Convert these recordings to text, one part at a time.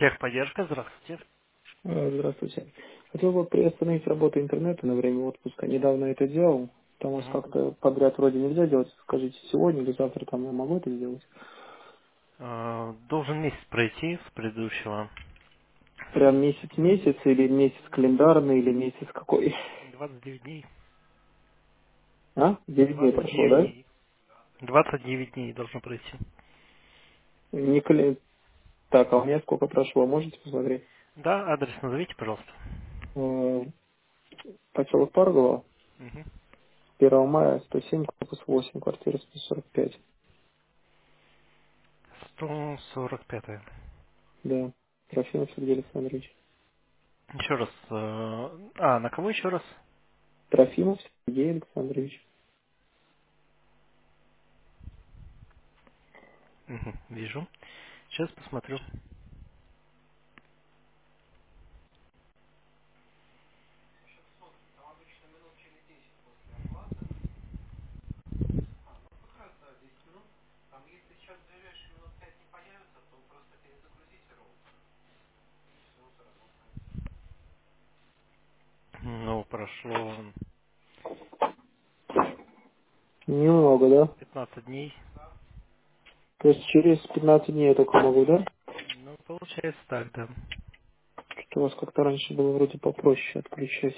Техподдержка, здравствуйте. Здравствуйте. Хотел бы приостановить работу интернета на время отпуска. Недавно это делал. Там у вас Мгм. как-то подряд вроде нельзя делать. Скажите, сегодня или завтра там я могу это сделать? Должен месяц пройти с предыдущего. Прям месяц-месяц или месяц календарный или месяц какой? 29 дней. А? 9 дней прошло, 29 да? дней. 29 дней должно пройти. Не кален... Так, а у меня сколько прошло? Можете посмотреть? Да, адрес назовите, пожалуйста. Э, Поселок Паргола, Мгм. 1 мая, 107, корпус 8, квартира 145. 145. Да. Трофимов Сергей Александрович. Еще раз. На кого еще раз? Трофимов Сергей Александрович. Мгм, вижу. Сейчас посмотрю. Ну, прошло Немного, да? 15 дней. То есть через 15 дней я только могу, да? Ну, получается так, да. Что у вас как-то раньше было вроде попроще отключать.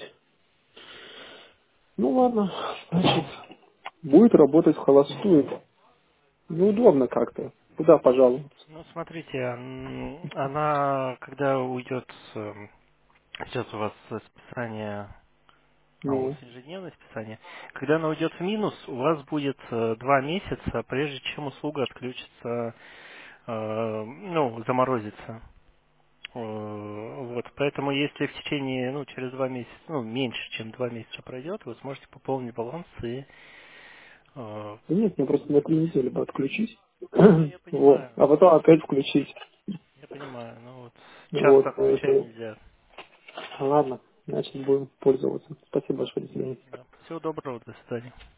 Ну ладно, значит, будет работать в холостую. Неудобно как-то. Куда пожаловаться? Ну, смотрите, она, когда уйдет, сейчас у вас списание. У вас Ну, ежедневное списание. Когда она уйдет в минус, у вас будет 2 месяца, прежде чем услуга отключится, заморозится. Вот, поэтому если в течение, через 2 месяца, меньше, чем 2 месяца пройдет, вы сможете пополнить баланс и да нет, мне просто на 3 выключить. недели бы отключить. Ну, я Вот. понимаю, А потом опять включить. я понимаю, но вот часто Вот, отключать поэтому. нельзя. Ладно, значит, будем пользоваться. Спасибо большое, до свидания. Да. Всего доброго, до свидания.